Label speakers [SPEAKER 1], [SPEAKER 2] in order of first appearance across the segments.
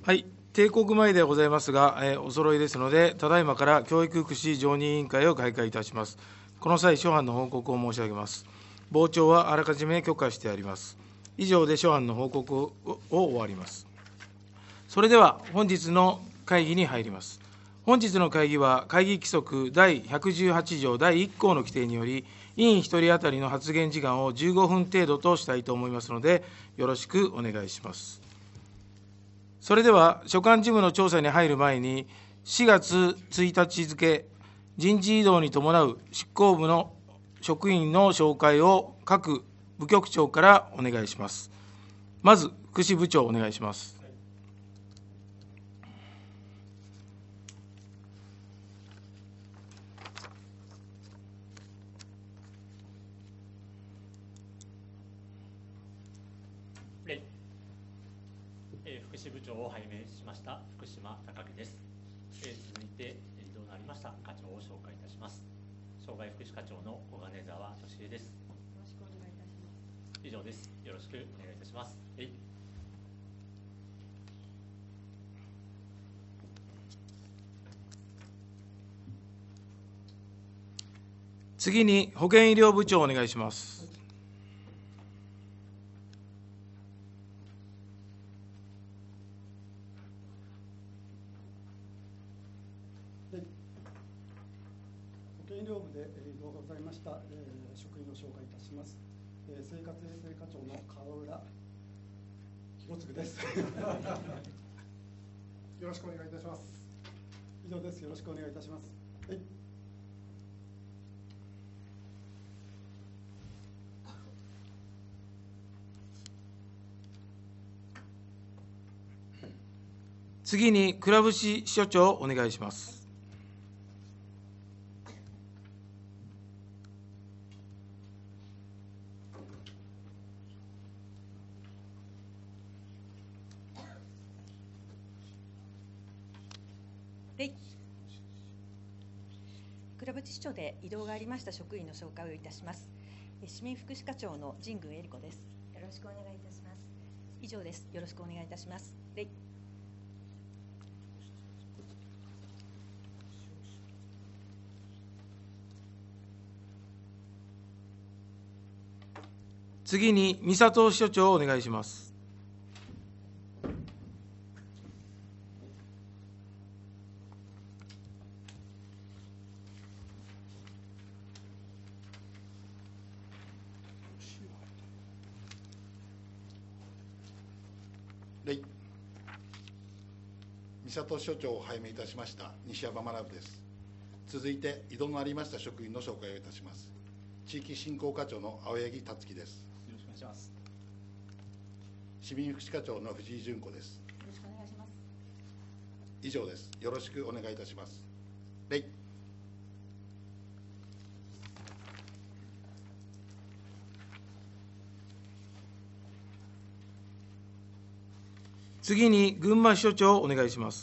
[SPEAKER 1] はい、定刻前でございますが、お揃いですので、ただいまから教育福祉常任委員会を開会いたします。この際、諸般の報告を申し上げます。傍聴はあらかじめ許可してあります。以上で諸般の報告を終わります。それでは、本日の会議に入ります。本日の会議は、会議規則第118条第1項の規定により、委員1人当たりの発言時間を15分程度としたいと思いますので、よろしくお願いします。それでは、所管事務の調査に入る前に、4月1日付、人事異動に伴う執行部の職員の紹介を各部局長からお願いします。まず、福祉部長、お願いします。
[SPEAKER 2] 福祉部長を拝命しました福島貴樹です。続いて異動のありました課長を紹介いたします。障害福祉課長の小金沢俊恵です。
[SPEAKER 3] よろしくお願いいたします。
[SPEAKER 2] 以上です。よろしくお願いいたします。
[SPEAKER 1] 次に保健医療部長お願いします。
[SPEAKER 4] 保健医療部で異動がございました職員を紹介いたします。生活衛生課長の川浦博次です。
[SPEAKER 5] よろしくお願いいたします。
[SPEAKER 4] 以上です。よろしくお願いいたします。
[SPEAKER 1] 次に倉伏所長お願いします。
[SPEAKER 3] 倉渕支所で異動がありました職員の紹介をいたします。市民福祉課長の神宮恵理子です。
[SPEAKER 6] よろしくお願いいたします。
[SPEAKER 3] 以上です。よろしくお願いいたします。
[SPEAKER 1] 次に美里所長お願いします。
[SPEAKER 5] 美里所長を拝命いたしました西山学です。続いて異動のありました職員の紹介をいたします。地域振興課長の青柳達樹です。
[SPEAKER 2] よろしくお願いします。
[SPEAKER 5] 市民福祉課長の藤井純子です。
[SPEAKER 6] よろしくお願いします。
[SPEAKER 5] 以上です。よろしくお願いいたします。
[SPEAKER 1] 次に群馬支所長お願いします。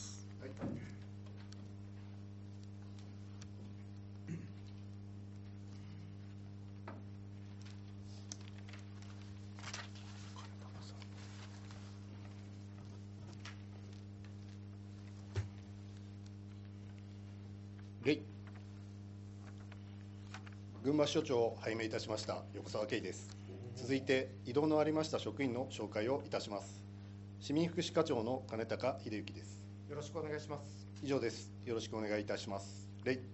[SPEAKER 7] 群馬支所長を拝命いたしました横澤圭です。続いて異動のありました職員の紹介をいたします。市民福祉課長の金高秀之です。
[SPEAKER 5] よろしくお願いします。
[SPEAKER 7] 以上です。よろしくお願いいたします。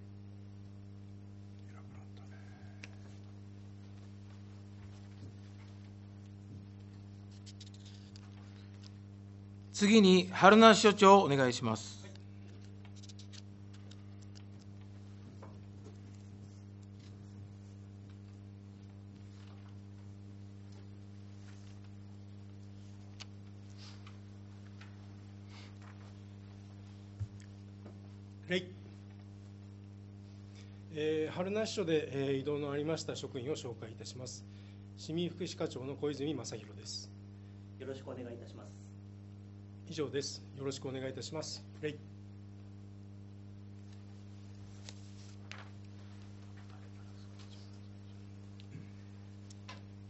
[SPEAKER 1] 次に春名支所長お願いします。
[SPEAKER 8] 春名支所で異動のありました職員を紹介いたします。市民福祉課長の小泉正弘です。
[SPEAKER 9] よろしくお願いいたします。
[SPEAKER 8] 以上です。よろしくお願いいたします。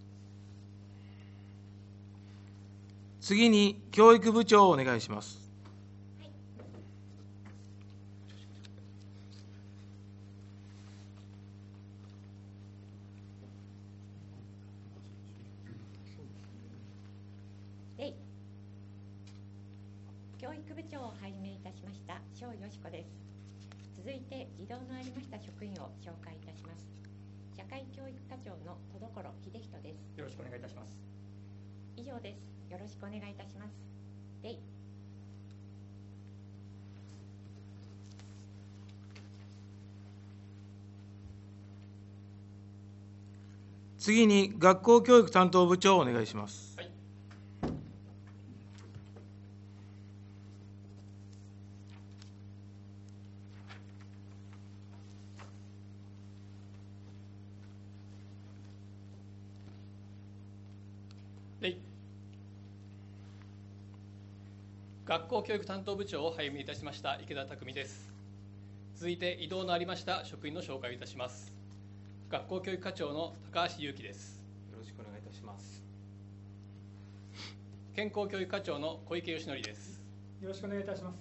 [SPEAKER 1] 次に教育部長をお願いします。
[SPEAKER 10] 教育部長を拝命いたしました庄よし子です。続いて異動のありました職員を紹介いたします。社会教育課長の戸所秀人です。
[SPEAKER 11] よろしくお願いいたします。
[SPEAKER 10] 以上です。よろしくお願いいたします。礼。
[SPEAKER 1] 次に学校教育担当部長お願いします。
[SPEAKER 11] はい。学校教育担当部長を拝命いたしました池田匠です。続いて異動のありました職員の紹介をいたします。学校教育課長の高橋祐樹です。
[SPEAKER 12] よろしくお願いいたします。
[SPEAKER 11] 健康教育課長の小池義則です。
[SPEAKER 4] よろしくお願いいたします。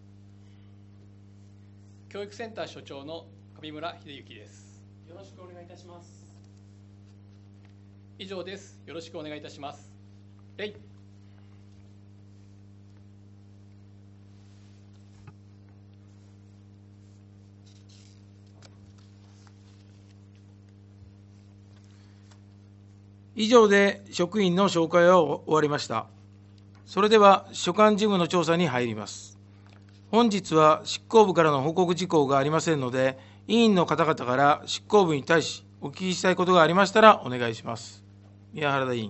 [SPEAKER 11] 教育センター所長の上村秀幸です。
[SPEAKER 12] よろしくお願いいたします。
[SPEAKER 11] 以上です。よろしくお願いいたします。礼。
[SPEAKER 1] 以上で職員の紹介は終わりました。それでは所管事務の調査に入ります。本日は執行部からの報告事項がありませんので、委員の方々から執行部に対しお聞きしたいことがありましたらお願いします。宮原田委員。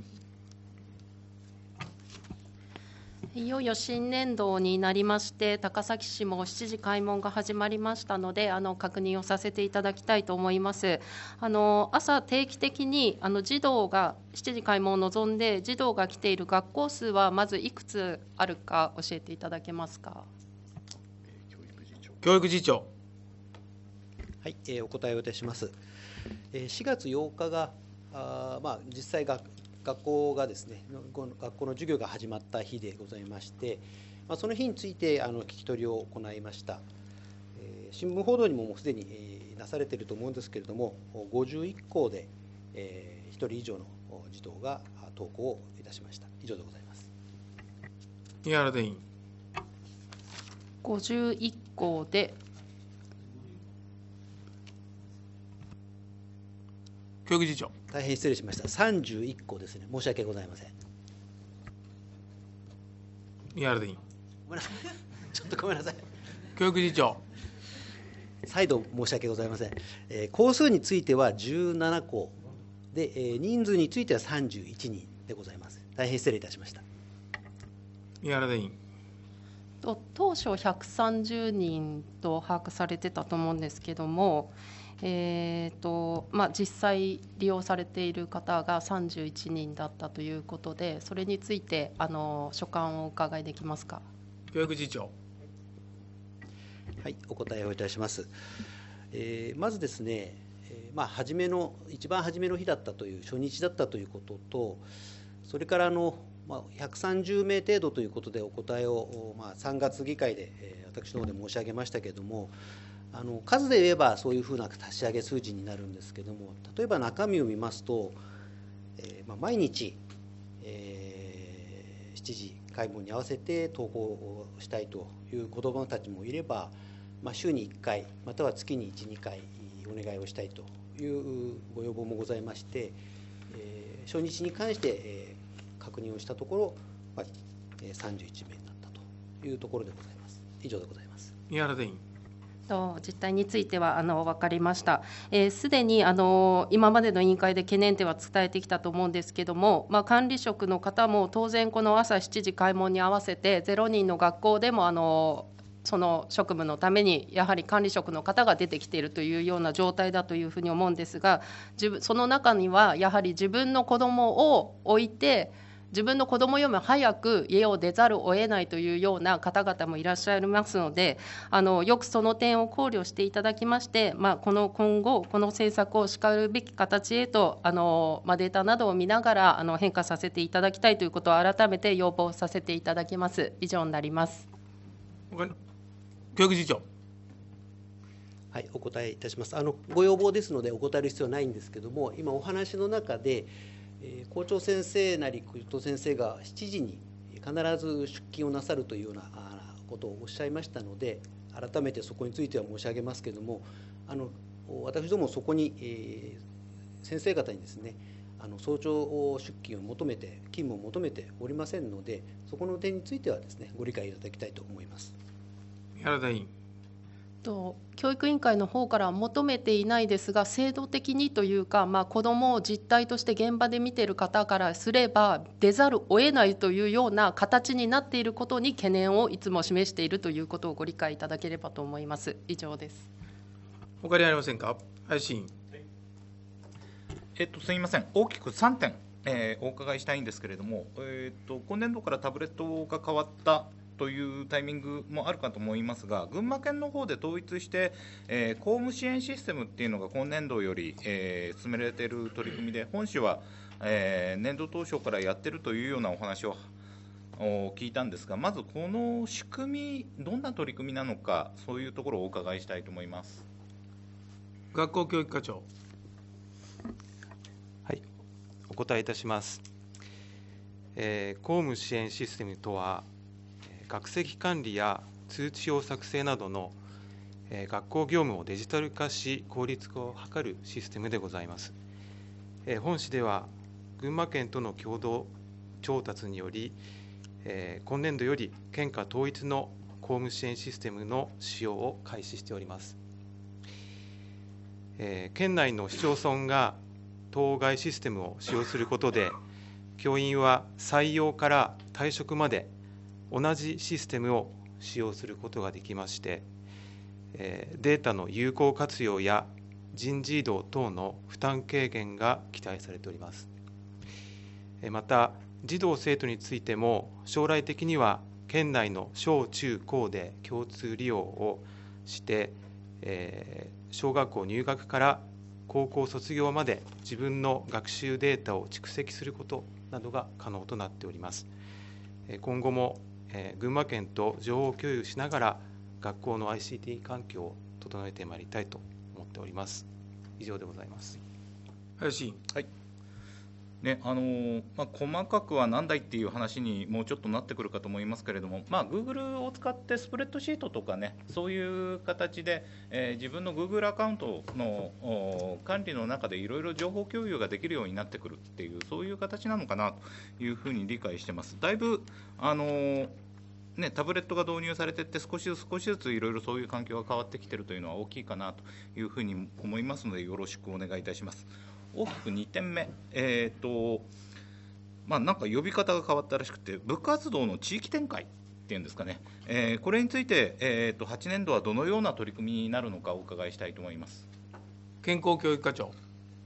[SPEAKER 13] いよいよ新年度になりまして、高崎市も7時開門が始まりましたので、確認をさせていただきたいと思います。朝、定期的に児童が7時開門を望んで、児童が来ている学校数はまずいくつあるか教えていただけますか。
[SPEAKER 1] 教育次長。
[SPEAKER 14] はい、お答えをいたします。4月8日が実際学校がですね、学校の授業が始まった日でございまして、その日について聞き取りを行いました。新聞報道にももうすでになされていると思うんですけれども、51校で1人以上の児童が登校をいたしました。以上でございます。
[SPEAKER 1] 宮原田委員。
[SPEAKER 13] 51校で
[SPEAKER 1] 教育次長。
[SPEAKER 14] 大変失礼しました。31校ですね。申し訳ございません。
[SPEAKER 1] 宮原田委員。
[SPEAKER 14] ごめんなさい。ちょっとごめんなさい。
[SPEAKER 1] 教育次長。
[SPEAKER 14] 再度申し訳ございません。校数については17校で、人数については31人でございます。大変失礼いたしました。
[SPEAKER 1] 宮原田委員。
[SPEAKER 13] 当初130人と把握されてたと思うんですけども、実際利用されている方が31人だったということで、それについて所感をお伺いできますか。
[SPEAKER 1] 教育次長。
[SPEAKER 14] はい、お答えをいたします。まずですね、一番初めの日だったという初日だったということと、それから130名程度ということでお答えを、3月議会で私の方で申し上げましたけれども、数で言えばそういうふうな足し上げ数字になるんですけれども、例えば中身を見ますと、毎日、7時開門に合わせて登校をしたいという子どもたちもいれば、週に1回または月に1、2回お願いをしたいというご要望もございまして、初日に関して、確認をしたところ、31名になったというところでございます。以上でございます。
[SPEAKER 1] 宮原田委員。
[SPEAKER 13] 実態については分かりました。すでに今までの委員会で懸念点は伝えてきたと思うんですけれども、管理職の方も当然この朝7時開門に合わせて0人の学校でもその職務のためにやはり管理職の方が出てきているというような状態だというふうに思うんですが、その中にはやはり自分の子どもを置いて自分の子どもよりも早く家を出ざるを得ないというような方々もいらっしゃいますので、よくその点を考慮していただきまして、今後この政策をしかるべき形へとデータなどを見ながら変化させていただきたいということを改めて要望させていただきます。以上になります。
[SPEAKER 1] 教育次長。
[SPEAKER 14] はい、お答えいたします。ご要望ですのでお答える必要はないんですけれども、今お話の中で校長先生なり教頭先生が7時に必ず出勤をなさるというようなことをおっしゃいましたので、改めてそこについては申し上げますけれども、私どもそこに、先生方にですね、早朝出勤を求めて、勤務を求めておりませんので、そこの点についてはですね、ご理解いただきたいと思います。
[SPEAKER 1] 原田委員。
[SPEAKER 13] 教育委員会の方からは求めていないですが、制度的にというか、子どもを実態として現場で見ている方からすれば出ざるを得ないというような形になっていることに懸念をいつも示しているということをご理解いただければと思います。以上です。
[SPEAKER 1] 他にありませんか。林委員。
[SPEAKER 15] すみません、大きく3点、お伺いしたいんですけれども、今年度からタブレットが変わったというタイミングもあるかと思いますが、群馬県の方で統一して、公務支援システムっていうのが今年度より、進められている取り組みで、本市は、年度当初からやってるというようなお話を聞いたんですが、まずこの仕組み、どんな取り組みなのか、そういうところをお伺いしたいと思います。
[SPEAKER 1] 学校教育課長。
[SPEAKER 12] はい、お答えいたします。公務支援システムとは、学籍管理や通知表作成などの学校業務をデジタル化し効率化を図るシステムでございます。本市では群馬県との共同調達により、今年度より県下統一の公務支援システムの使用を開始しております。県内の市町村が当該システムを使用することで、教員は採用から退職まで同じシステムを使用することができまして、データの有効活用や人事異動等の負担軽減が期待されております。また、児童生徒についても、将来的には県内の小中高で共通利用をして、小学校入学から高校卒業まで自分の学習データを蓄積することなどが可能となっております。今後も群馬県と情報共有しながら学校の ICT 環境を整えてまいりたいと思っております。以上でございます。
[SPEAKER 1] 林委員。
[SPEAKER 15] はいね、細かくは何だいっていう話にもうちょっとなってくるかと思いますけれども、Google を使ってスプレッドシートとかね、そういう形で、自分の Google アカウントの管理の中でいろいろ情報共有ができるようになってくるっていう、そういう形なのかなというふうに理解してます。だいぶタブレットが導入されていって少しずついろいろそういう環境が変わってきているというのは大きいかなというふうに思いますので、よろしくお願いいたします。大きく2点目、なんか呼び方が変わったらしくて、部活動の地域展開っていうんですかね、これについて、8年度はどのような取り組みになるのかお伺いしたいと思います。
[SPEAKER 1] 健康教育課長。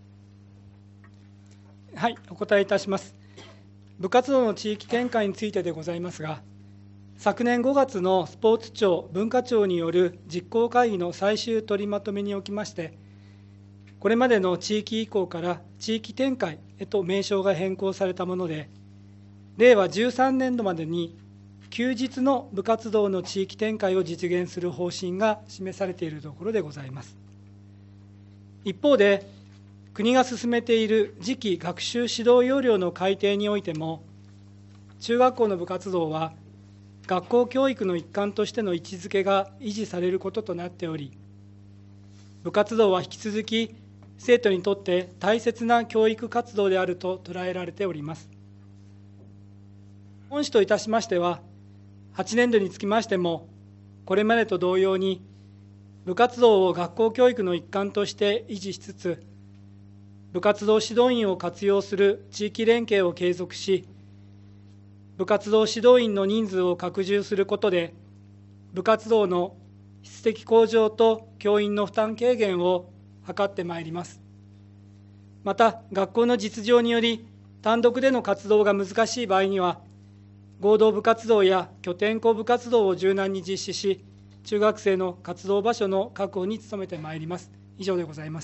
[SPEAKER 4] はい、お答えいたします。部活動の地域展開についてでございますが、昨年5月のスポーツ庁、文化庁による実行会議の最終取りまとめにおきまして、これまでの地域移行から地域展開へと名称が変更されたもので、令和13年度までに休日の部活動の地域展開を実現する方針が示されているところでございます。一方で、国が進めている次期学習指導要領の改定においても、中学校の部活動は学校教育の一環としての位置づけが維持されることとなっており、部活動は引き続き生徒にとって大切な教育活動であると捉えられております。本市といたしましては、8年度につきましても、これまでと同様に、部活動を学校教育の一環として維持しつつ、部活動指導員を活用する地域連携を継続し、部活動指導員の人数を拡充することで、部活動の質的向上と教員の負担軽減を図ってまいります。また、学校の実情により、単独での活動が難しい場合には、合同部活動や拠点校部活動を柔軟に実施し、中学生の活動場所の確保に努めてまいります。以上でございます。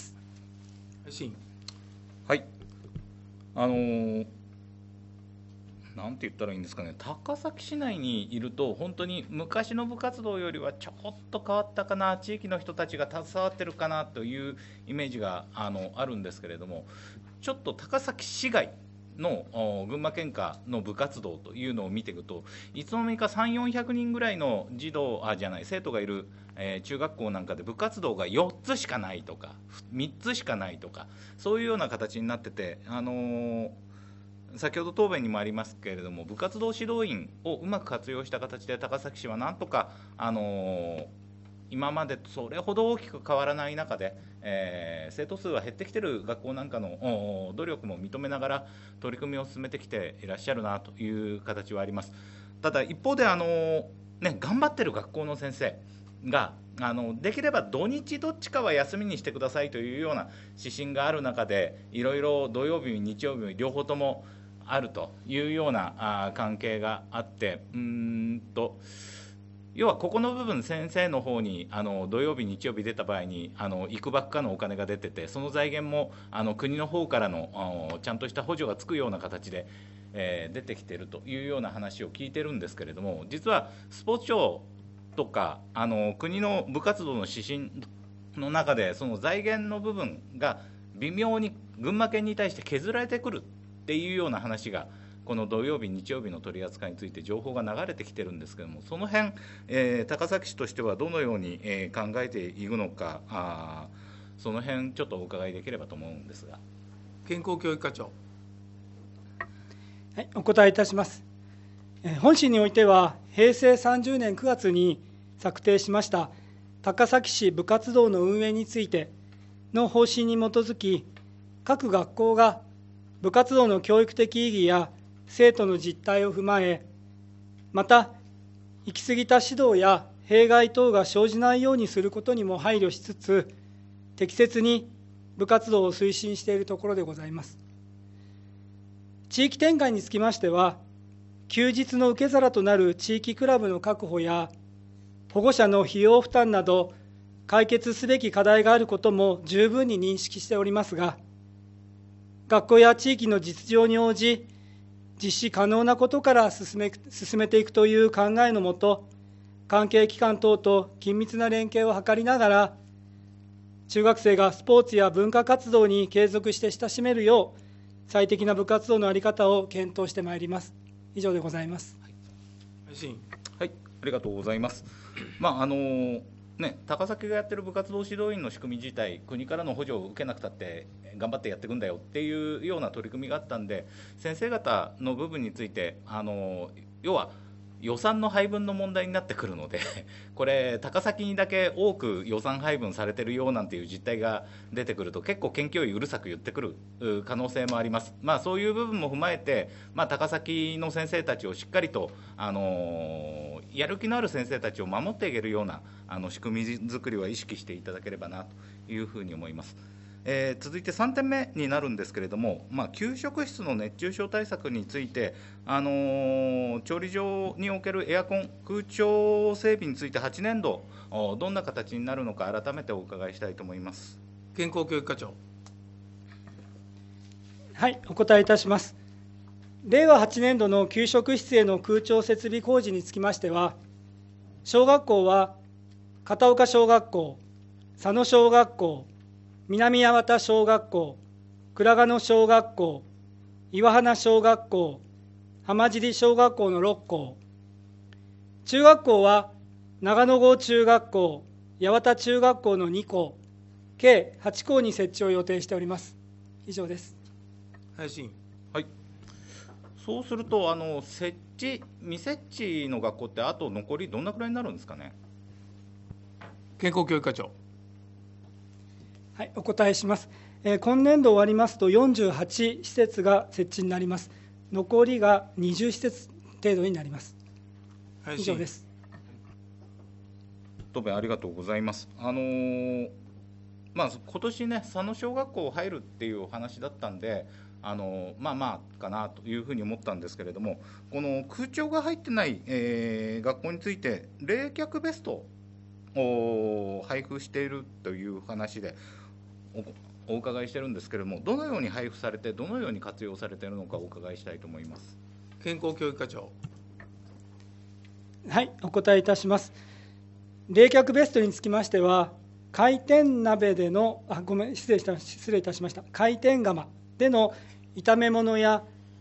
[SPEAKER 15] はい。なんて言ったらいいんですかね、高崎市内にいると、本当に昔の部活動よりはちょっと変わったかな、地域の人たちが携わってるかなというイメージがあるんですけれども、ちょっと高崎市外の群馬県下の部活動というのを見ていくと、いつの間にか3、400人ぐらいの生徒がいる、中学校なんかで部活動が4つしかないとか3つしかないとか、そういうような形になってて、先ほど答弁にもありますけれども、部活動指導員をうまく活用した形で高崎市はなんとか、今までとそれほど大きく変わらない中で、生徒数は減ってきている学校なんかの努力も認めながら取り組みを進めてきていらっしゃるなという形はあります。ただ一方で頑張ってる学校の先生ができれば土日どっちかは休みにしてくださいというような指針がある中で、いろいろ土曜日日曜日両方ともあるというような関係があって、要はここの部分、先生の方に土曜日日曜日出た場合にいくばくかのお金が出てて、その財源も国の方からのちゃんとした補助がつくような形で、出てきているというような話を聞いてるんですけれども、実はスポーツ庁とか国の部活動の指針の中で、その財源の部分が微妙に群馬県に対して削られてくるっていうような話が、この土曜日日曜日の取り扱いについて情報が流れてきてるんですけども、その辺、高崎市としてはどのように、考えていくのか、その辺ちょっとお伺いできればと思うんですが。
[SPEAKER 1] 健康教育課長。
[SPEAKER 4] はい、お答えいたします。本市においては平成30年9月に策定しました高崎市部活動の運営についての方針に基づき、各学校が部活動の教育的意義や生徒の実態を踏まえ、また行き過ぎた指導や弊害等が生じないようにすることにも配慮しつつ、適切に部活動を推進しているところでございます。地域展開につきましては、休日の受け皿となる地域クラブの確保や保護者の費用負担など解決すべき課題があることも十分に認識しておりますが、学校や地域の実情に応じ実施可能なことから進めていくという考えのもと、関係機関等と緊密な連携を図りながら、中学生がスポーツや文化活動に継続して親しめるよう、最適な部活動の在り方を検討してまいります。以上でございます。
[SPEAKER 15] はい、ありがとうございます。高崎がやってる部活動指導員の仕組み自体、国からの補助を受けなくたって頑張ってやっていくんだよっていうような取り組みがあったんで、先生方の部分について要は予算の配分の問題になってくるので、これ高崎にだけ多く予算配分されてるようなんていう実態が出てくると、結構県教委うるさく言ってくる可能性もあります。そういう部分も踏まえて、高崎の先生たちをしっかりとやる気のある先生たちを守っていけるような仕組み作りは意識していただければなというふうに思います。続いて3点目になるんですけれども、給食室の熱中症対策について、調理場におけるエアコン、空調整備について8年度、どんな形になるのか、改めてお伺いしたいと思います。
[SPEAKER 1] 健康教育課長。
[SPEAKER 4] はい、お答えいたします。令和8年度の給食室への空調設備工事につきましては、小学校は片岡小学校、佐野小学校、南八幡小学校、倉賀野小学校、岩花小学校、浜尻小学校の6校、中学校は長野郷中学校、八幡中学校の2校、計8校に設置を予定しております。以上です。
[SPEAKER 1] はい、
[SPEAKER 15] そうすると未設置の学校ってあと残りどんなくらいになるんですかね。
[SPEAKER 1] 健康教育課長。
[SPEAKER 4] はい、お答えします。今年度終わりますと48施設が設置になります。残りが20施設程度になります。以上です。
[SPEAKER 15] 答弁ありがとうございます。今年ね、佐野小学校入るっていうお話だったんで、かなというふうに思ったんですけれども、この空調が入ってない、学校について冷却ベストを配布しているという話でお伺いしてるんですけれども、どのように配布されて、どのように活用されているのかお伺いしたいと思います。
[SPEAKER 1] 健康教育課長。
[SPEAKER 4] はい、お答えいたします。冷却ベストにつきましては、回転鍋での失礼いたしました。回転釜での炒め物や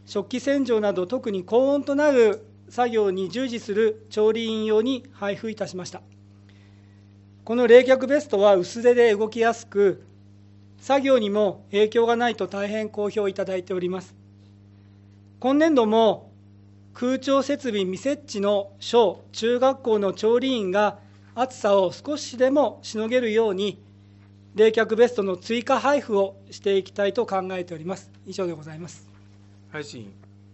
[SPEAKER 4] 食器洗浄など特に高温となる作業に従事する調理員用に配布いたしました。この冷却ベストは薄手で動きやすく、作業にも影響がないと大変好評いただいております。今年度も空調設備未設置の小・中学校の調理員が暑さを少しでもしのげるように、冷却ベストの追加配布をしていきたいと考えております。以上でございます。
[SPEAKER 1] 配信。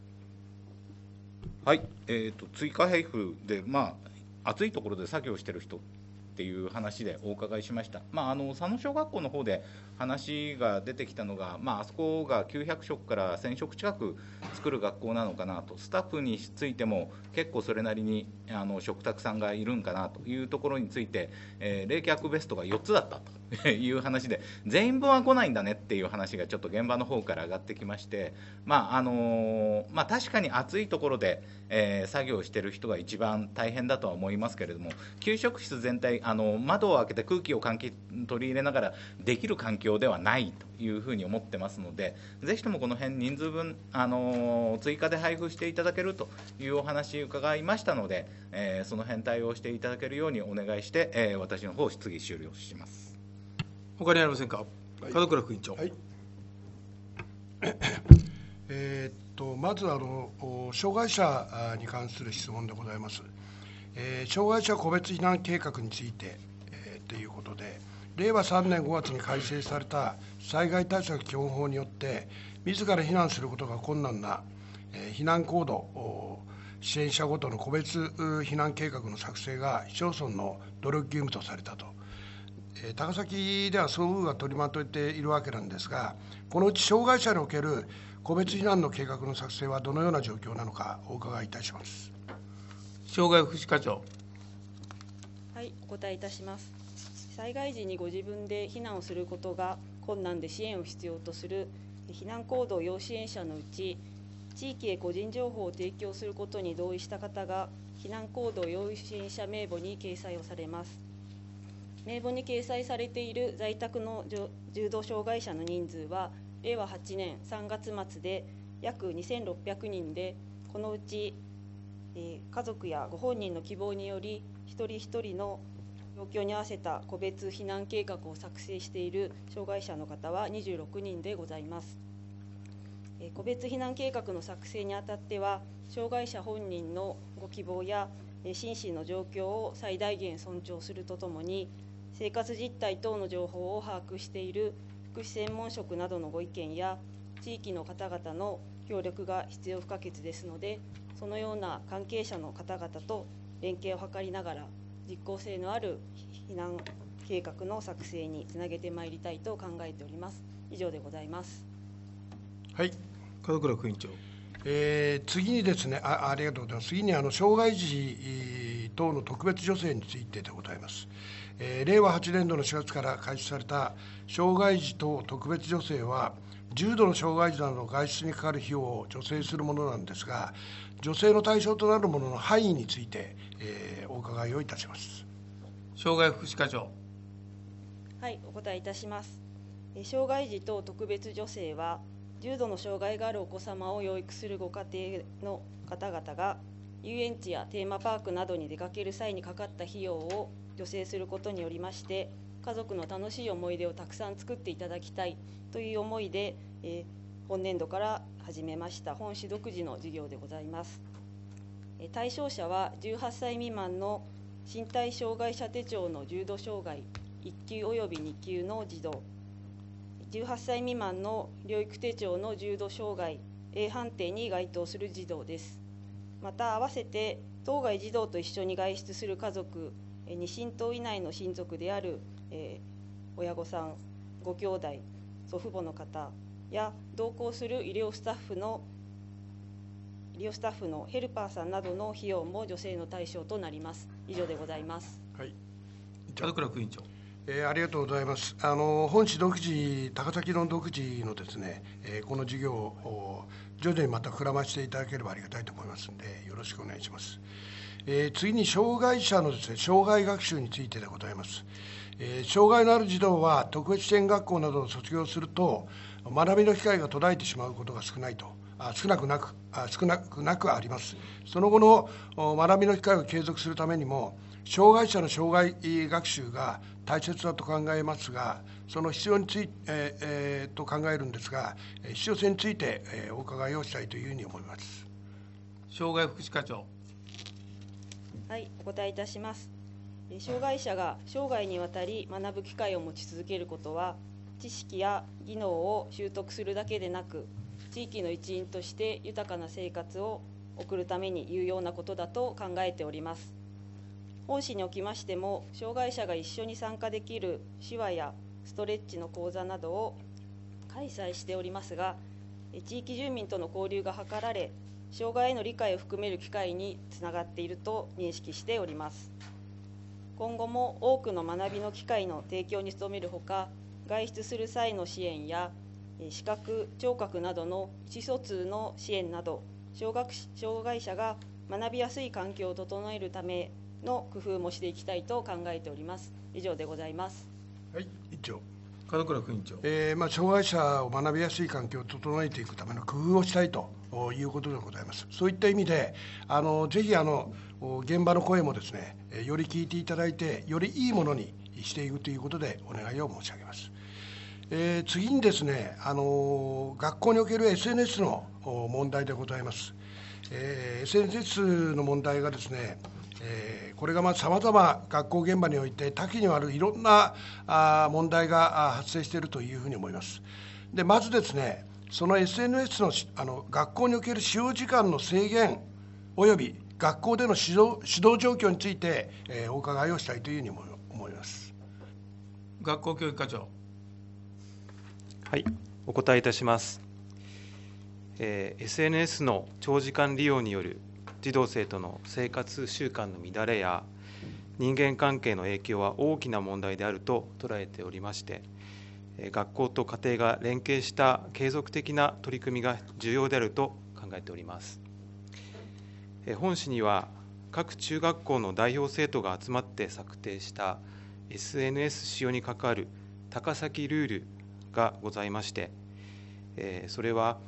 [SPEAKER 15] はい、追加配布で、暑いところで作業している人っていう話でお伺いしました。佐野小学校の方で話が出てきたのが、あそこが900食から1000食近く作る学校なのかなと、スタッフについても結構それなりに食卓さんがいるんかなというところについて、冷却ベストが4つだったという話で、全員分は来ないんだねっていう話がちょっと現場の方から上がってきまして、確かに暑いところで、作業している人が一番大変だとは思いますけれども、給食室全体窓を開けて空気を取り入れながらできる環境ではないというふうに思ってますので、ぜひともこの辺人数分追加で配布していただけるというお話を伺いましたので、その辺対応していただけるようにお願いして、私の方質疑終了します。
[SPEAKER 1] 他にありませんか。門倉副委員長。
[SPEAKER 16] まず障害者に関する質問でございます。障害者個別避難計画について、ということで、令和3年5月に改正された災害対策基本法によって、自ら避難することが困難な避難行動支援者ごとの個別避難計画の作成が市町村の努力義務とされたと。高崎では総務部が取りまとめているわけなんですが、このうち障害者における個別避難の計画の作成はどのような状況なのかお伺いいたします。
[SPEAKER 1] 障害福祉課長。
[SPEAKER 17] はい、お答えいたします。災害時にご自分で避難をすることが困難で支援を必要とする避難行動要支援者のうち、地域へ個人情報を提供することに同意した方が避難行動要支援者名簿に掲載をされます。名簿に掲載されている在宅の重度障害者の人数は令和8年3月末で約2600人で、このうち家族やご本人の希望により一人一人の状況に合わせた個別避難計画を作成している障害者の方は26人でございます。個別避難計画の作成にあたっては、障害者本人のご希望や心身の状況を最大限尊重するとともに、生活実態等の情報を把握している福祉専門職などのご意見や地域の方々の協力が必要不可欠ですので、そのような関係者の方々と連携を図りながら実効性のある避難計画の作成につなげてまいりたいと考えております。以上でございます。
[SPEAKER 1] はい、門倉副委員長。
[SPEAKER 16] 次にですね、ありがとうございます。次に障害児等の特別助成についてでございます。令和8年度の4月から開始された障害児等特別助成は、重度の障害児などの外出にかかる費用を助成するものなんですが、助成の対象となるものの範囲について、お伺いをいたします。
[SPEAKER 1] 障害福祉課長。
[SPEAKER 17] はい、お答えいたします。障害児等特別助成は、重度の障害があるお子様を養育するご家庭の方々が遊園地やテーマパークなどに出かける際にかかった費用を助成することによりまして、家族の楽しい思い出をたくさん作っていただきたいという思いで、本年度から始めました本市独自の事業でございます。対象者は18歳未満の身体障害者手帳の重度障害1級および2級の児童、18歳未満の療育手帳の重度障害 A 判定に該当する児童です。また、合わせて当該児童と一緒に外出する家族、2親等以内の親族である、親御さん、ご兄弟、祖父母の方や同行する医療スタッフのヘルパーさんなどの費用も助成の対象となります。以上でございます。
[SPEAKER 16] はい、
[SPEAKER 1] 門倉副委員長。
[SPEAKER 16] ありがとうございます。本市独自、高崎の独自のですね、この事業を徐々にまた膨らましていただければありがたいと思いますので、よろしくお願いします。次に障害者のですね、障害学習についてでございます。障害のある児童は特別支援学校などを卒業すると学びの機会が途絶えてしまうことが少ないと少なくなくあります。その後の学びの機会を継続するためにも、障害者の障害学習が大切だと考えますが、その必要について、と考えるんですが、必要性について、お伺いをしたいというふうに思います。
[SPEAKER 1] 障害福祉課長。
[SPEAKER 17] はい、お答えいたします。障害者が生涯にわたり学ぶ機会を持ち続けることは、知識や技能を習得するだけでなく、地域の一員として豊かな生活を送るために有用なことだと考えております。本市におきましても、障害者が一緒に参加できる手話やストレッチの講座などを開催しておりますが、地域住民との交流が図られ、障害への理解を含める機会につながっていると認識しております。今後も多くの学びの機会の提供に努めるほか、外出する際の支援や視覚・聴覚などの意思疎通の支援など、障害者が学びやすい環境を整えるための工夫もしていきたいと考えております。以上でございます。
[SPEAKER 16] はい、委員長。
[SPEAKER 1] 門倉副委員長。
[SPEAKER 16] 障害者を学びやすい環境を整えていくための工夫をしたいということでございます。そういった意味で、ぜひ現場の声もですね、より聞いていただいて、よりいいものにしていくということでお願いを申し上げます。次にですね、学校における SNS の問題でございます。SNS の問題がですね、これがさまざま学校現場において多岐にわたるいろんな問題が発生しているというふうに思います。でまずですね、その SNS の学校における使用時間の制限および学校での指導状況について、お伺いをしたいというふうに思います。
[SPEAKER 1] 学校教育課長。
[SPEAKER 12] はい、お答えいたします。SNS の長時間利用による児童生徒の生活習慣の乱れや人間関係の影響は大きな問題であると捉えておりまして、学校と家庭が連携した継続的な取り組みが重要であると考えております。本市には各中学校の代表生徒が集まって策定した SNS 使用に関わる高崎ルールがございまして、それは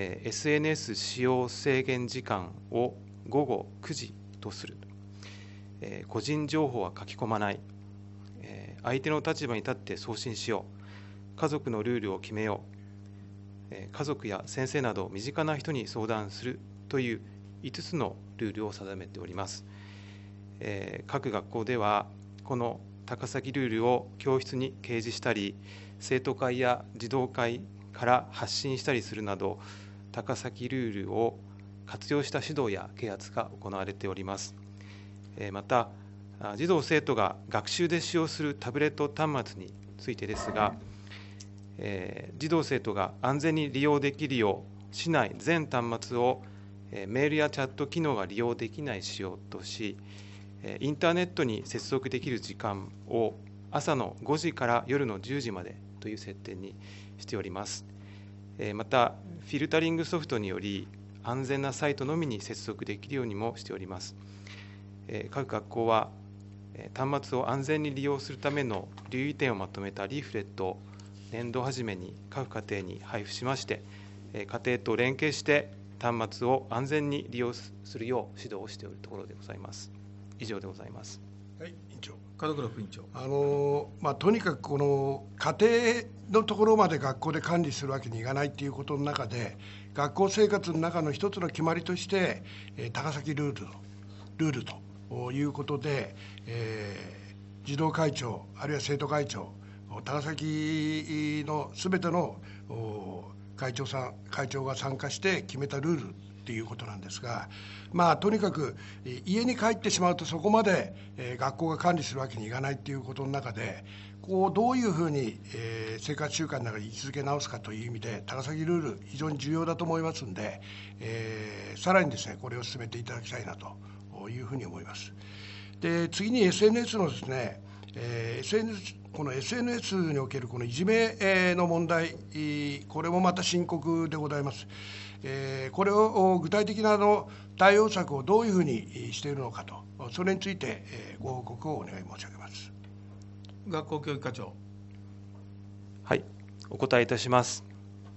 [SPEAKER 12] SNS 使用制限時間を午後9時とする、個人情報は書き込まない、相手の立場に立って送信しよう、家族のルールを決めよう、家族や先生など身近な人に相談するという5つのルールを定めております。各学校ではこの高崎ルールを教室に掲示したり、生徒会や児童会から発信したりするなど、高崎ルールを活用した指導や啓発が行われております。また、児童生徒が学習で使用するタブレット端末についてですが、児童生徒が安全に利用できるよう、市内全端末をメールやチャット機能が利用できない仕様とし、インターネットに接続できる時間を朝の5時から夜の10時までという設定にしております。また、フィルタリングソフトにより、安全なサイトのみに接続できるようにもしております。各学校は、端末を安全に利用するための留意点をまとめたリーフレットを年度初めに各家庭に配布しまして、家庭と連携して端末を安全に利用するよう指導をしているところでございます。以上でございます。
[SPEAKER 16] はい、委員長。
[SPEAKER 1] 門倉副委員長。
[SPEAKER 16] とにかくこの家庭のところまで学校で管理するわけにいかないということの中で、学校生活の中の一つの決まりとして、高崎ルールということで、児童会長、あるいは生徒会長、高崎のすべての会長が参加して決めたルールということなんですが、とにかく家に帰ってしまうとそこまで学校が管理するわけにいかないということの中で、どういうふうに生活習慣の中で位置づけ直すかという意味で、高崎ルール非常に重要だと思いますので、さらにですね、これを進めていただきたいなというふうに思います。で、次に SNS のですね、この SNS におけるこのいじめの問題、これもまた深刻でございます。これを具体的な対応策をどういうふうにしているのかと、それについてご報告をお願い申し上げます。
[SPEAKER 1] 学校教育課長。
[SPEAKER 12] はい、お答えいたします。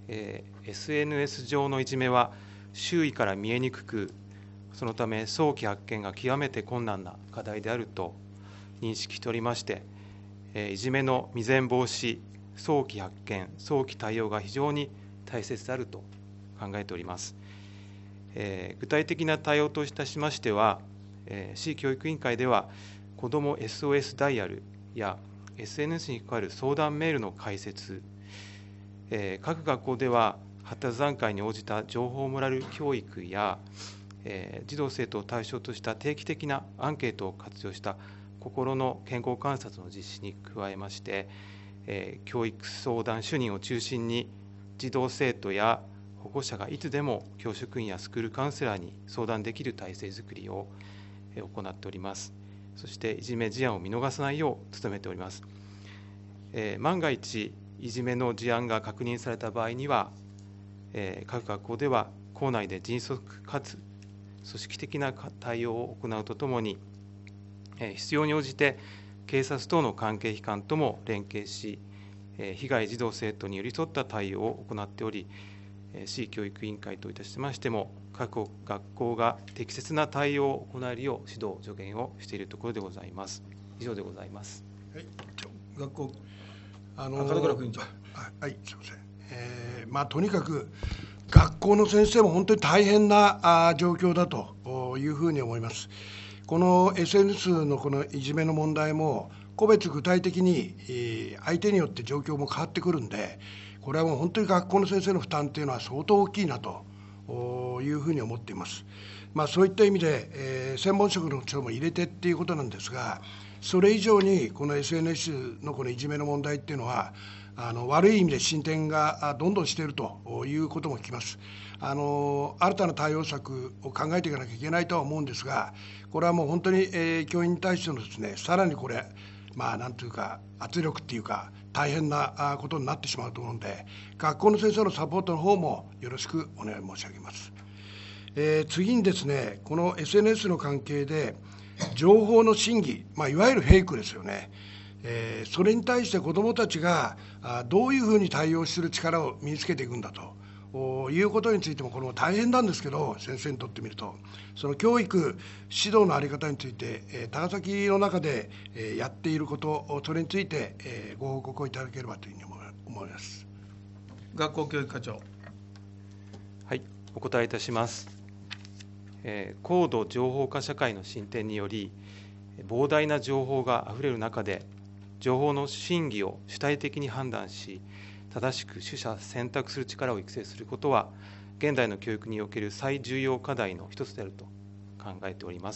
[SPEAKER 12] SNS 上のいじめは周囲から見えにくく、そのため早期発見が極めて困難な課題であると認識しておりまして、いじめの未然防止、早期発見、早期対応が非常に大切であると考えております。具体的な対応といたしましては、市教育委員会では、子ども SOS ダイヤルや SNS に関わる相談メールの開設、各学校では発達段階に応じた情報モラル教育や、児童生徒を対象とした定期的なアンケートを活用した心の健康観察の実施に加えまして、教育相談主任を中心に児童生徒や保護者がいつでも教職員やスクールカウンセラーに相談できる体制づくりを行っております。そしていじめ事案を見逃さないよう努めております。万が一いじめの事案が確認された場合には、各学校では校内で迅速かつ組織的な対応を行うとともに、必要に応じて警察等の関係機関とも連携し、被害児童生徒に寄り添った対応を行っており、市教育委員会といたしましても、各学校が適切な対応を行えるよう指導助言をしているところでございます。以上でございます。
[SPEAKER 16] はい、学校
[SPEAKER 1] 門倉君長。
[SPEAKER 16] はい、すみません。とにかく学校の先生も本当に大変な状況だというふうに思います。この SNS のこのいじめの問題も個別具体的に相手によって状況も変わってくるんで、これはもう本当に学校の先生の負担というのは相当大きいなというふうに思っています。そういった意味で、専門職の長も入れてっていうことなんですが、それ以上にこの SNS のこのいじめの問題っていうのは、悪い意味で進展がどんどんしているということも聞きます。新たな対応策を考えていかなきゃいけないとは思うんですが、これはもう本当に、教員に対してのですね、さらにこれ、なんというか、圧力っていうか、大変なことになってしまうと思うので、学校の先生のサポートの方もよろしくお願い申し上げます。次にですね、この SNS の関係で、情報の真偽、いわゆるフェイクですよね。それに対して子どもたちがどういうふうに対応する力を身につけていくんだということについても、これも大変なんですけど、先生にとってみると、その教育、指導の在り方について、高崎の中でやっていること、それについてご報告をいただければというふうに思います。
[SPEAKER 1] 学校教育課長。
[SPEAKER 12] はい、お答えいたします。高度情報化社会の進展により、膨大な情報があふれる中で、情報の真偽を主体的に判断し、正しく取捨選択する力を育成することは、現代の教育における最重要課題の一つであると考えております。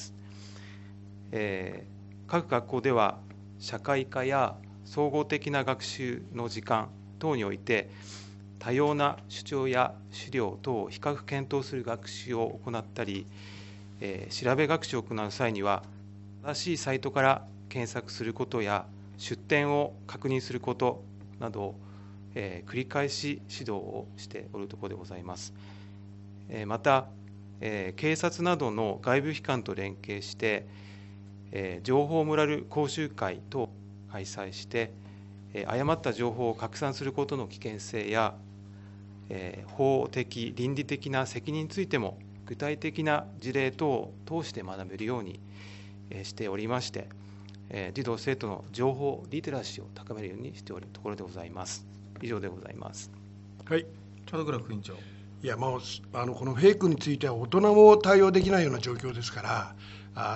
[SPEAKER 12] 各学校では、社会科や総合的な学習の時間等において、多様な主張や資料等を比較検討する学習を行ったり、調べ学習を行う際には、正しいサイトから検索することや、出典を確認することなど、繰り返し指導をしておるところでございます。また、警察などの外部機関と連携して、情報モラル講習会等を開催して、誤った情報を拡散することの危険性や、法的、倫理的な責任についても、具体的な事例等を通して学べるようにしておりまして、児童生徒の情報リテラシーを高めるようにしておるところでございます。以上でございます。
[SPEAKER 16] はい。
[SPEAKER 1] 門倉副委員長。
[SPEAKER 16] いや、このフェイクについては大人も対応できないような状況ですから、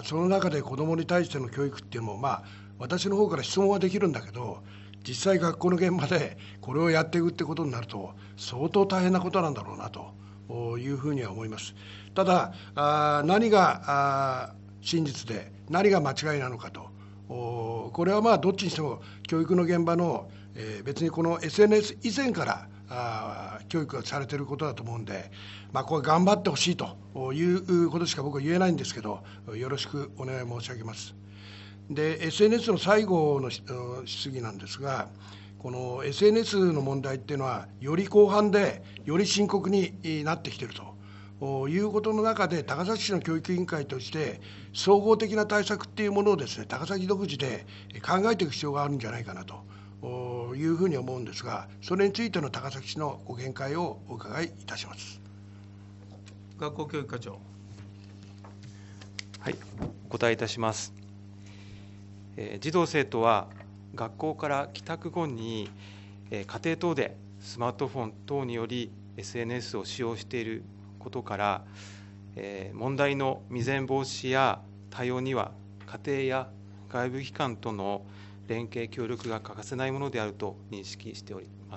[SPEAKER 16] その中で子どもに対しての教育っていうのも、私の方から質問はできるんだけど、実際学校の現場でこれをやっていくってことになると、相当大変なことなんだろうなというふうには思います。ただ、何が真実で何が間違いなのかと、これはどっちにしても教育の現場の、別にこの SNS 以前から教育がされていることだと思うんで、これ頑張ってほしいということしか僕は言えないんですけど、よろしくお願い申し上げます。で、SNS の最後の質疑なんですが、この SNS の問題っていうのは、より広範で、より深刻になってきているということの中で、高崎市の教育委員会として、総合的な対策っていうものをですね、高崎独自で考えていく必要があるんじゃないかなというふうに思うんですが、それについての高崎市のご見解をお伺いいたします。
[SPEAKER 1] 学校教育課長。
[SPEAKER 12] はい、お答えいたします。児童生徒は学校から帰宅後に家庭等でスマートフォン等により SNS を使用していることから、問題の未然防止や対応には家庭や外部機関との連携協力が欠かせないものであると認識しております。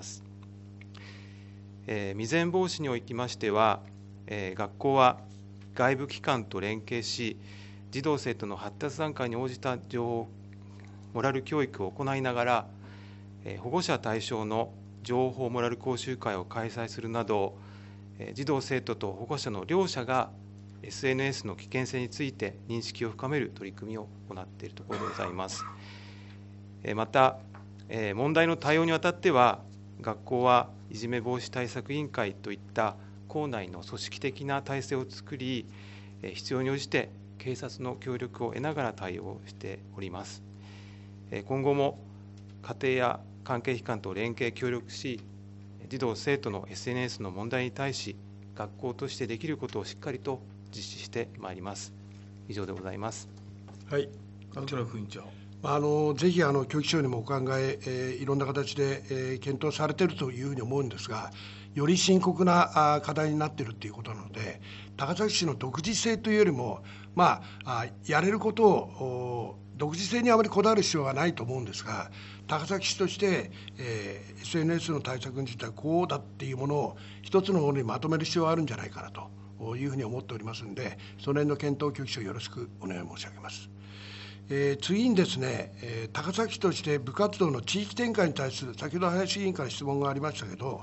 [SPEAKER 12] 未然防止におきましては、学校は外部機関と連携し、児童生徒の発達段階に応じた情報モラル教育を行いながら、保護者対象の情報モラル講習会を開催するなど、児童生徒と保護者の両者が SNS の危険性について認識を深める取り組みを行っているところでございます。また、問題の対応にあたっては、学校はいじめ防止対策委員会といった校内の組織的な体制を作り、必要に応じて警察の協力を得ながら対応しております。今後も家庭や関係機関と連携協力し、児童生徒の SNS の問題に対し、学校としてできることをしっかりと実施してまいります。以上でございます。
[SPEAKER 16] はい。
[SPEAKER 1] 勝倉副委員長。
[SPEAKER 16] ぜひ教育省にもお考え、いろんな形で、検討されているというふうに思うんですが、より深刻な課題になっているということなので、高崎市の独自性というよりも、やれることを独自性にあまりこだわる必要はないと思うんですが、高崎市として、SNS の対策についてはこうだっていうものを一つのものにまとめる必要があるんじゃないかなというふうに思っておりますので、その辺の検討、教育省よろしくお願い申し上げます。次にですね、高崎市として部活動の地域展開に対する、先ほど林議員から質問がありましたけど、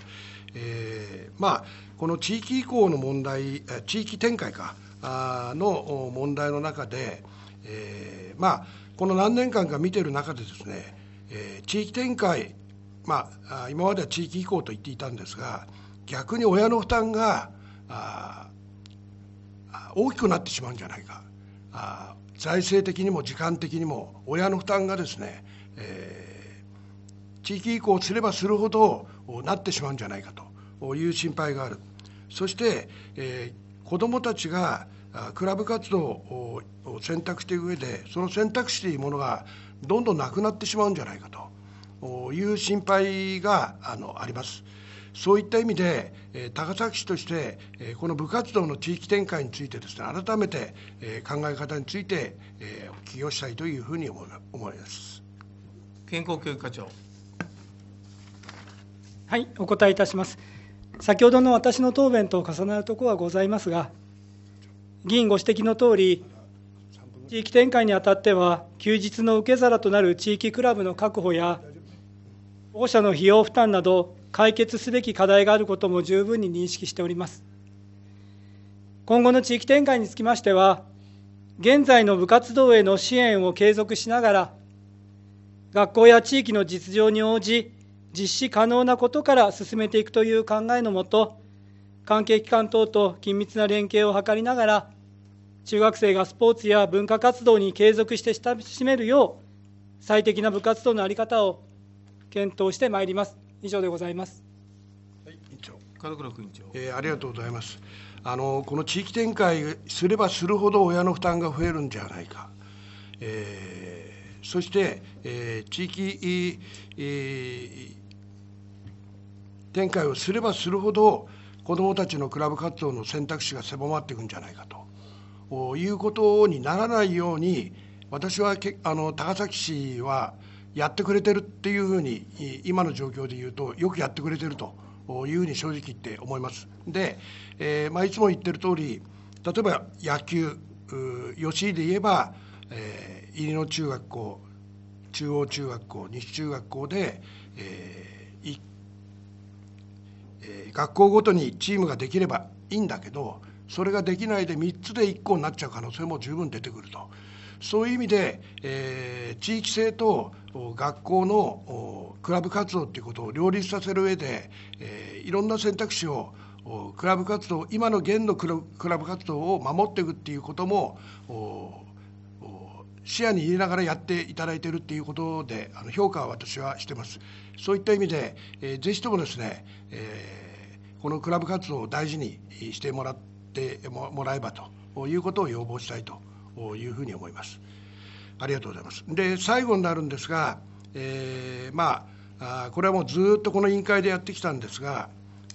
[SPEAKER 16] この地域移行の問題、地域展開の問題の中で、この何年間か見ている中でですね、地域展開、今までは地域移行と言っていたんですが、逆に親の負担が大きくなってしまうんじゃないか。財政的にも時間的にも親の負担がですね、地域移行すればするほどなってしまうんじゃないかという心配がある。そして、子どもたちがクラブ活動を選択していく上で、その選択肢というものがどんどんなくなってしまうんじゃないかという心配があります。そういった意味で、高崎市として、この部活動の地域展開についてですね、改めて、考え方について、お聞きをしたいというふうに思います。
[SPEAKER 1] 健康教育課長。
[SPEAKER 4] はい、お答えいたします。先ほどの私の答弁と重なるところはございますが、議員ご指摘のとおり、地域展開にあたっては、休日の受け皿となる地域クラブの確保や、保護者の費用負担など、解決すべき課題があることも十分に認識しております。今後の地域展開につきましては、現在の部活動への支援を継続しながら、学校や地域の実情に応じ、実施可能なことから進めていくという考えのもと、関係機関等と緊密な連携を図りながら、中学生がスポーツや文化活動に継続して親しめるよう、最適な部活動の在り方を検討してまいります。以上でございます。
[SPEAKER 16] はい、委員長。
[SPEAKER 1] 門倉副委員長。
[SPEAKER 16] ありがとうございます。この地域展開すればするほど親の負担が増えるんじゃないか。そして、地域、展開をすればするほど子どもたちのクラブ活動の選択肢が狭まっていくんじゃないかということにならないように、私は高崎市はやってくれてるっていうふうに、今の状況でいうと、よくやってくれてるというふうに正直言って思います。で、いつも言ってる通り、例えば野球、吉井で言えば、入野中学校、中央中学校、西中学校で、学校ごとにチームができればいいんだけど、それができないで3つで1個になっちゃう可能性も十分出てくると。そういう意味で、地域性と学校のクラブ活動ということを両立させる上で、いろんな選択肢をクラブ活動、今の現のクラブ活動を守っていくっていうことも視野に入れながらやっていただいているということで、評価は私はしてます。そういった意味で、ぜひともですね、このクラブ活動を大事にしてもらえばということを要望したいというふうに思います。ありがとうございます。で、最後になるんですが、これはもうずっとこの委員会でやってきたんですが、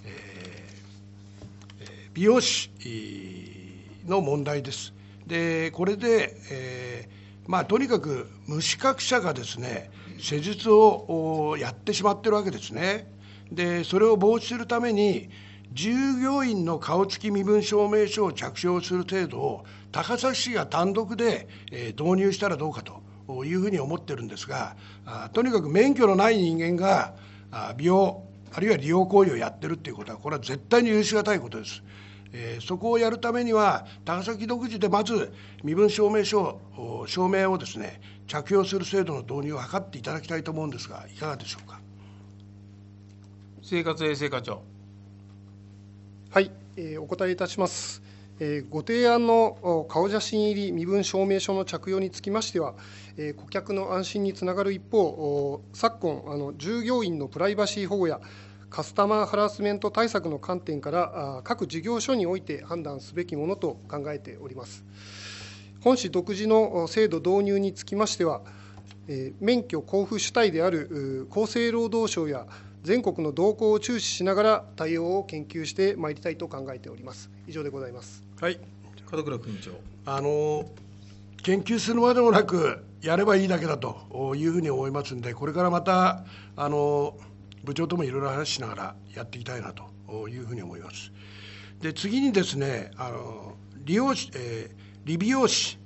[SPEAKER 16] 美容師の問題です。で、これで、とにかく無資格者がですね、施術をやってしまってるわけですね。で、それを防止するために、従業員の顔つき身分証明書を着用する制度を高崎市が単独で導入したらどうかというふうに思ってるんですが、とにかく免許のない人間が美容あるいは利用行為をやってるっていうことは、これは絶対に許し難いことです。そこをやるためには、高崎独自でまず身分証明書証明をですね、着用する制度の導入を図っていただきたいと思うんですが、いかがでしょうか。
[SPEAKER 1] 生活衛生課長。
[SPEAKER 18] はい、お答えいたします。ご提案の顔写真入り身分証明書の着用につきましては、顧客の安心につながる一方、昨今、従業員のプライバシー保護やカスタマーハラスメント対策の観点から各事業所において判断すべきものと考えております。本市独自の制度導入につきましては、免許交付主体である厚生労働省や全国の動向を注視しながら対応を研究してまいりたいと考えております。以上でございます。
[SPEAKER 1] はい、門倉君長。
[SPEAKER 16] 研究するまでもなく、やればいいだけだというふうに思いますので、これからまた部長ともいろいろ話しながらやっていきたいなというふうに思います。で、次にですね、理美容師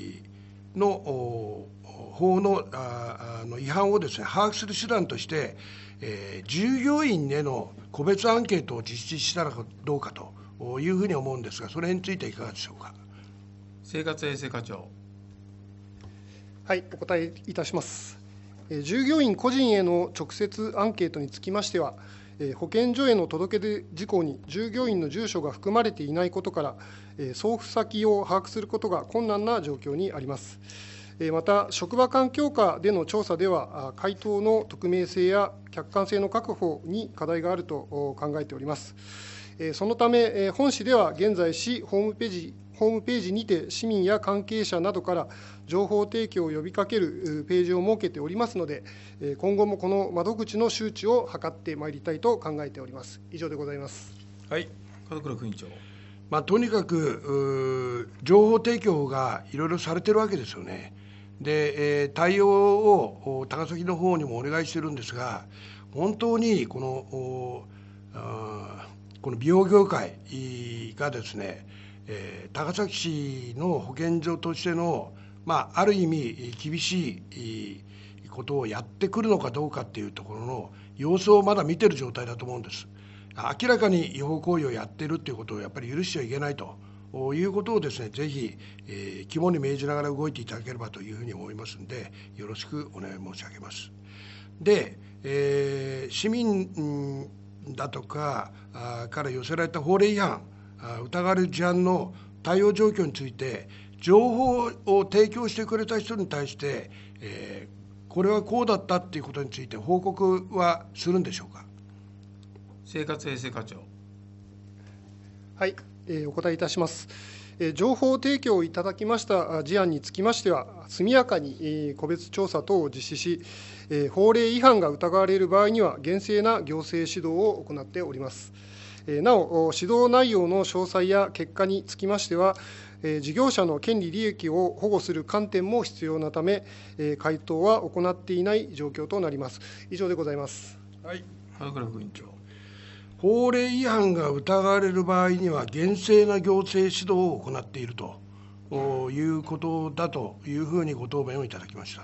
[SPEAKER 16] の法の違反をですね、把握する手段として、従業員への個別アンケートを実施したらどうかというふうに思うんですが、それについていかがでしょうか。
[SPEAKER 1] 生活衛生課長。
[SPEAKER 18] はい、お答えいたします。従業員個人への直接アンケートにつきましては、保健所への届け出事項に従業員の住所が含まれていないことから、送付先を把握することが困難な状況にあります。また、職場環境下での調査では、回答の匿名性や客観性の確保に課題があると考えております。そのため、本市では現在、市ホームページにて、市民や関係者などから情報提供を呼びかけるページを設けておりますので、今後もこの窓口の周知を図ってまいりたいと考えております。以上でございます。
[SPEAKER 1] はい、門倉副委員長。
[SPEAKER 16] とにかく情報提供がいろいろされてるわけですよね。で、対応を高崎の方にもお願いしてるんですが、本当にこの美容業界がですね、高崎市の保健所としての、ある意味厳しいことをやってくるのかどうかっていうところの様子をまだ見てる状態だと思うんです。明らかに違法行為をやってるっていうことをやっぱり許しちゃいけないということをですね、ぜひ肝に銘じながら動いていただければというふうに思いますので、よろしくお願い申し上げます。で、市民だとかから寄せられた法令違反、疑われる事案の対応状況について、情報を提供してくれた人に対して、これはこうだったっていうことについて報告はするんでしょうか。
[SPEAKER 1] 生活衛生課長。
[SPEAKER 18] はい、お答えいたします。情報提供をいただきました事案につきましては、速やかに個別調査等を実施し、法令違反が疑われる場合には、厳正な行政指導を行っております。なお、指導内容の詳細や結果につきましては、事業者の権利利益を保護する観点も必要なため、回答は行っていない状況となります。以上でございます。
[SPEAKER 16] はい、
[SPEAKER 1] 門倉副委員長。
[SPEAKER 16] 法令違反が疑われる場合には、厳正な行政指導を行っているということだというふうにご答弁をいただきました。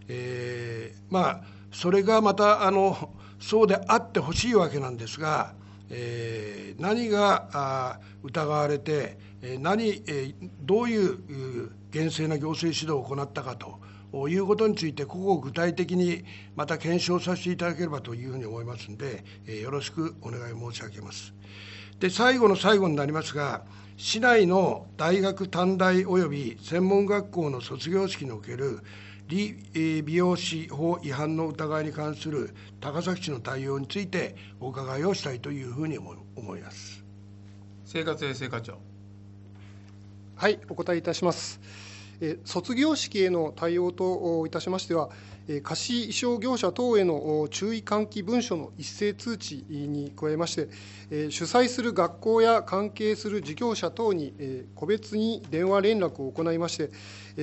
[SPEAKER 16] それがまたそうであってほしいわけなんですが、何が疑われて、どういう厳正な行政指導を行ったかということについて、個々具体的にまた検証させていただければというふうに思いますので、よろしくお願い申し上げます。で、最後の最後になりますが、 市内の大学、短大および専門学校の卒業式における理美容師法違反の疑いに関する高崎市の対応についてお伺いをしたいというふうに思います。
[SPEAKER 1] 生活衛生課長。
[SPEAKER 18] はい、お答えいたします。卒業式への対応といたしましては、貸し衣装業者等への注意喚起文書の一斉通知に加えまして、主催する学校や関係する事業者等に個別に電話連絡を行いまして、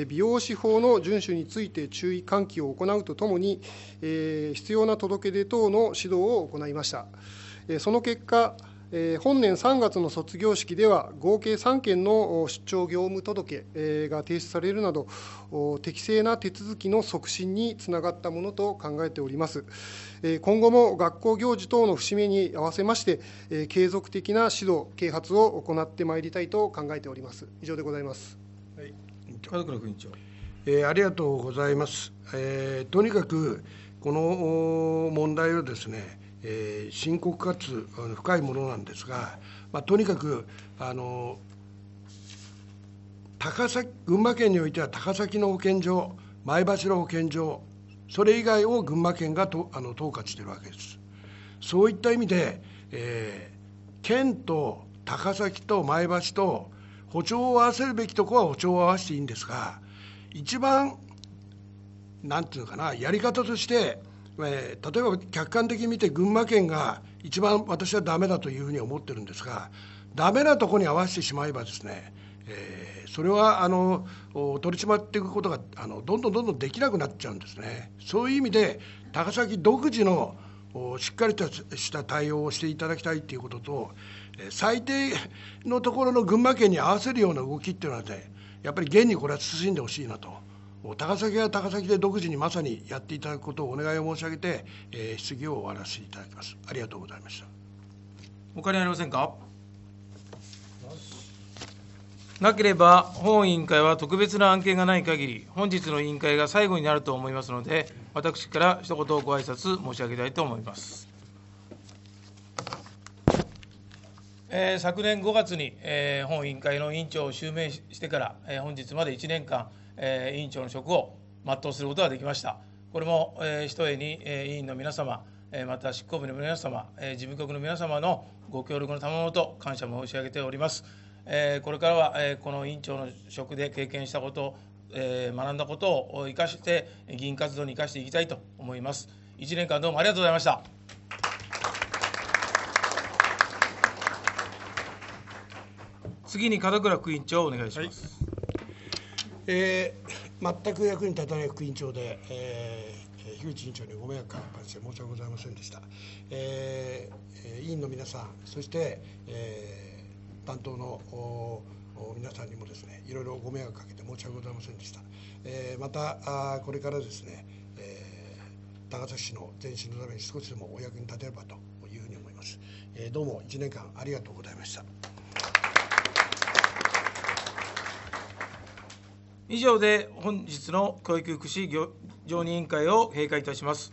[SPEAKER 18] 美容師法の遵守について注意喚起を行うとともに、必要な届け出等の指導を行いました。その結果、本年3月の卒業式では、合計3件の出張業務届が提出されるなど、適正な手続きの促進につながったものと考えております。今後も学校行事等の節目に合わせまして、継続的な指導、啓発を行ってまいりたいと考えております。以上でございます。
[SPEAKER 16] はい、
[SPEAKER 1] 門倉副委員長。
[SPEAKER 16] ありがとうございます。とにかく、この問題をですね、深刻かつ深いものなんですが、とにかく群馬県においては高崎の保健所、前橋の保健所、それ以外を群馬県が統括しているわけです。そういった意味で、県と高崎と前橋と歩調を合わせるべきところは歩調を合わせていいんですが、一番なんていうのかな、やり方として例えば客観的に見て群馬県が一番私はダメだというふうに思ってるんですが、ダメなところに合わせてしまえばですね、それは取り締まっていくことがどんどんできなくなっちゃうんですね。そういう意味で高崎独自のしっかりとした対応をしていただきたいということと、最低のところの群馬県に合わせるような動きっていうのはね、やっぱり現にこれは進んでほしいなと。高崎は高崎で独自にまさにやっていただくことをお願いを申し上げて、質疑を終わらせていただきます。ありがとうございました。
[SPEAKER 1] 他にありませんか。なければ本委員会は特別な案件がない限り、本日の委員会が最後になると思いますので、私から一言ご挨拶申し上げたいと思います。昨年5月に、本委員会の委員長を襲名してから、本日まで1年間、委員長の職を全うすることができました。これも、ひとえに、委員の皆様、また執行部の皆様、事務局の皆様のご協力の賜物と感謝申し上げております。これからは、この委員長の職で経験したこと、学んだことを生かして、議員活動に生かしていきたいと思います。1年間どうもありがとうございました。次に門倉副委員長お願いします。
[SPEAKER 16] 全く役に立たない副委員長で、樋口委員長にご迷惑をかけして申し訳ございませんでした。委員の皆さん、そして、担当の皆さんにもですね、いろいろご迷惑をかけて申し訳ございませんでした。またこれからですね、高崎市の前進のために少しでもお役に立てればというふうに思います。どうも1年間ありがとうございました。
[SPEAKER 1] 以上で本日の教育福祉常任委員会を閉会いたします。